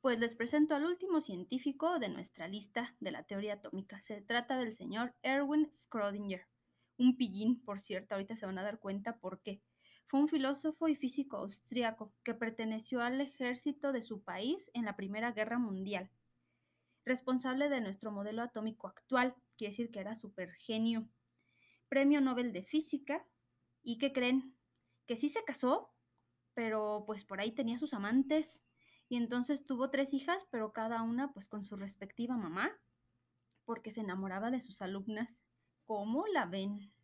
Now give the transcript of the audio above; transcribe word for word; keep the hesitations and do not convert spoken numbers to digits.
Pues les presento al último científico de nuestra lista de la teoría atómica. Se trata del señor Erwin Schrödinger. Un pillín, por cierto, ahorita se van a dar cuenta por qué. Fue un filósofo y físico austriaco que perteneció al ejército de su país en la Primera Guerra Mundial. Responsable de nuestro modelo atómico actual, quiere decir que era súper genio. Premio Nobel de Física. ¿Y qué creen? Que sí se casó, pero pues por ahí tenía sus amantes y entonces tuvo tres hijas, pero cada una pues con su respectiva mamá, porque se enamoraba de sus alumnas. ¿Cómo la ven?